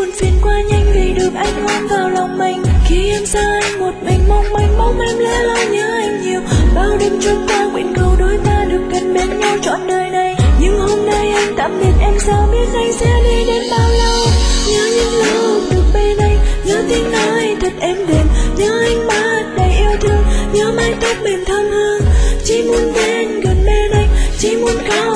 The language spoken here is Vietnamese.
buồn phiền qua nhanh vì được anh ôm vào lòng mình. Khi em xa anh một mình mong manh bóng em lẽ loi nhớ anh nhiều. Bao đêm trôi qua nguyện cầu đôi ta được gần bên nhau trọn đời này. Nhưng hôm nay anh tạm biệt em sao biết anh sẽ đi đến bao lâu. Nhớ những lúc được bên anh, nhớ tiếng nói thật êm đềm, nhớ ánh mắt đầy yêu thương, nhớ mái tóc mềm thơm hương. Chỉ muốn đến gần bên anh, chỉ muốn có